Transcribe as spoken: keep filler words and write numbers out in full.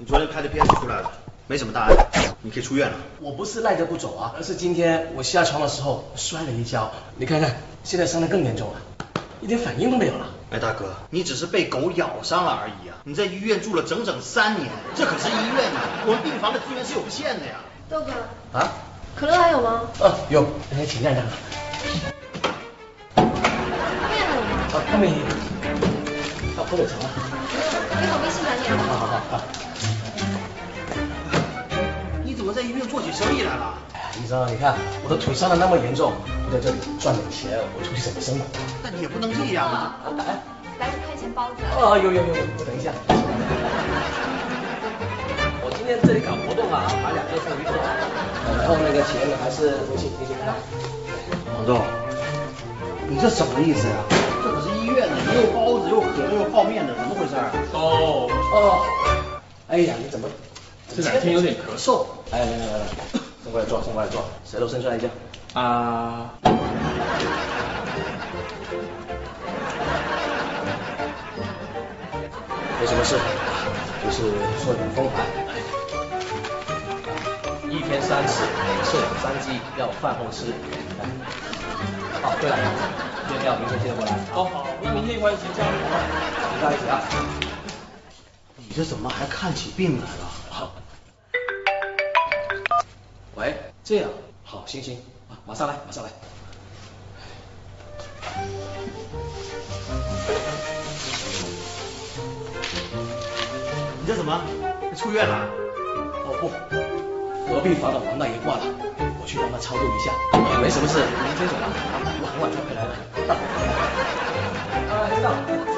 你昨天拍的片子出来了，没什么大碍，你可以出院了。 我不是赖着不走啊，而是今天我下床的时候摔了一跤，你看看，现在伤得更严重了，一点反应都没有了。 哎，大哥，你只是被狗咬伤了而已啊！你在医院住了整整三年，这可是医院啊，我们病房的资源是有限的呀。 豆哥， 啊？ 可乐还有吗？ 啊，有，哎，请亮亮。 面还有吗？ 啊，后面也有。到后腿长了。 给我微信转点。 好好好好。 你怎么在医院做起生意来了？ 哎呀，医生，你看我的腿伤得那么严重，我在这里赚点钱，我出去怎么生活？ 但也不能这样啊！ 哎， 来五块钱包子。 哦，有有有有，我等一下。我今天这里搞活动啊，把两个送一个，然后那个钱还是微信微信看。 黄豆，你这什么意思呀？这可是医院呢，你又包子又可乐又泡面的，怎么回事？ 哦哦，哎呀，你怎么这两天有点咳嗽？ 哎，来来来来，送过来坐，送过来坐，舌头伸出来一下。 啊。 没什么事，就是说点风寒。一天三次，每次两三剂，要饭后吃。哦，对了，验尿明天记得过来。 哦好，那明天一块一起加入。 大家一起啊。 你这怎么还看起病来了？ 好。喂，这样，好，行行，啊，马上来，马上来。 你这怎么出院了？ 哦不，隔壁房的王大爷挂了，我去帮他超度一下。没什么事，明天走了，我很晚才回来的。啊，知道。